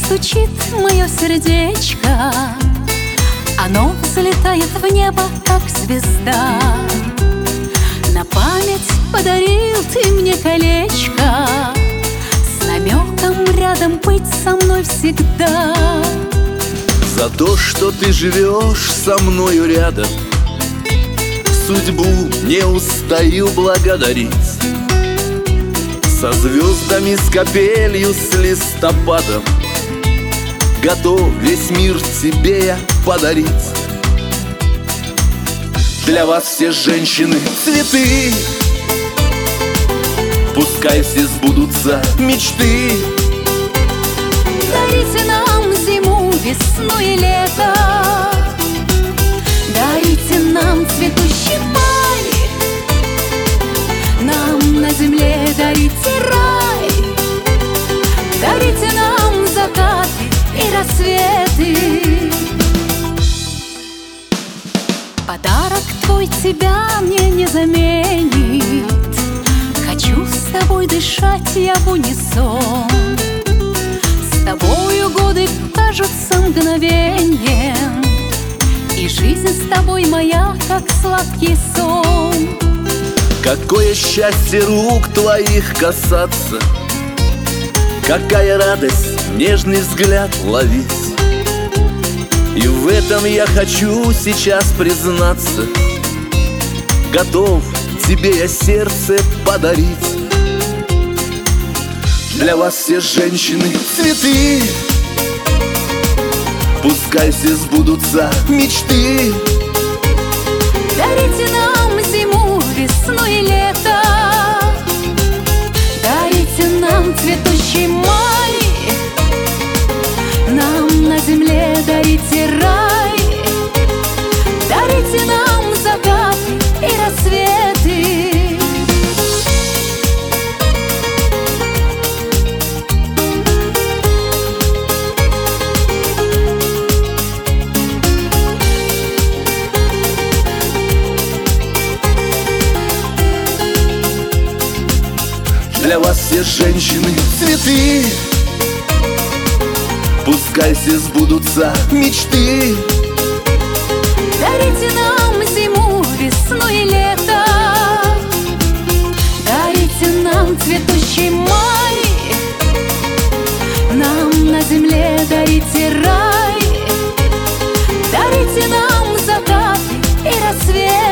стучит мое сердечко, оно взлетает в небо, как звезда. На память подарил ты мне колечко с намеком рядом быть со мной всегда. За то, что ты живешь со мною рядом, судьбу не устаю благодарить. Со звездами, с капелью, с листопадом готов весь мир тебе я подарить. Для вас все женщины цветы, пускай все сбудутся мечты. Дарите нам зиму, весну и лето, дарите нам цветущий май, нам на земле дарите рай, дарите нам закаты и рассветы. Подарок твой тебя мне не заменит, хочу с тобой дышать я в унисон. С тобою годы кажутся мгновеньем, и жизнь с тобой моя, как сладкий сон. Какое счастье рук твоих касаться, какая радость нежный взгляд ловить. И в этом я хочу сейчас признаться, готов тебе я сердце подарить. Для вас все женщины цветы, пускай все сбудутся мечты. Дарите нам зиму, весну и лето, дарите нам цветущий май, нам на земле дарите рай, дарите нам закаты и рассветы. Для вас все женщины цветы, пускай все сбудутся мечты. Дарите нам зиму, весну и лето, дарите нам цветущий май, нам на земле дарите рай, дарите нам закаты и рассветы.